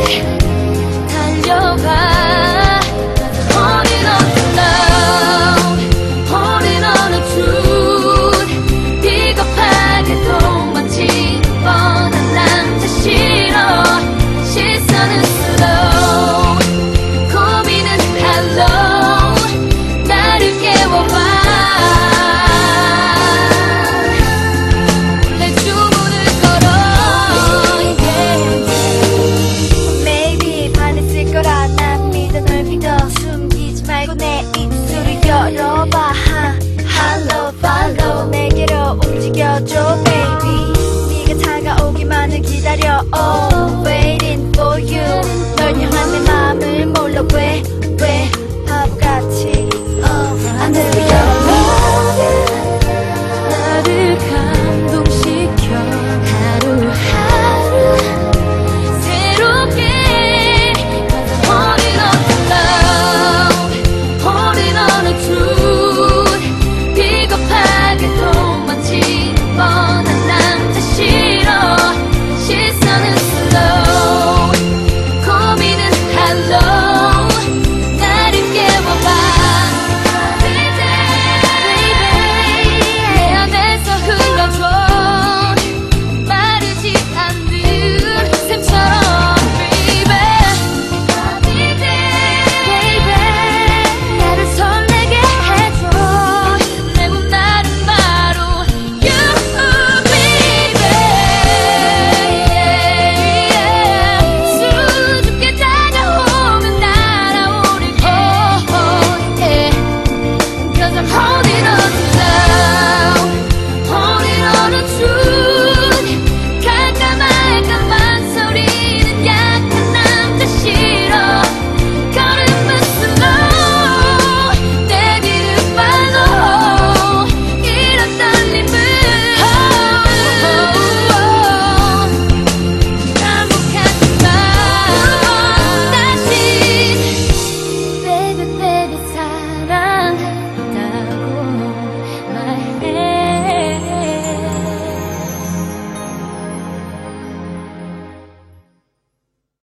달려가 Holding on to love Holding on to truth 비겁하게 도망치는 뻔한 남자 싫어 시선은 slow 고민은 hello 나를 깨워봐 내 주문을 걸어 Maybe 반했을 거라 난 믿어 널 믿어 숨기지 말고 내 입술을 열어봐 Hello follow 내게로 움직여줘 baby 네가 다가오기만을 기다려 oh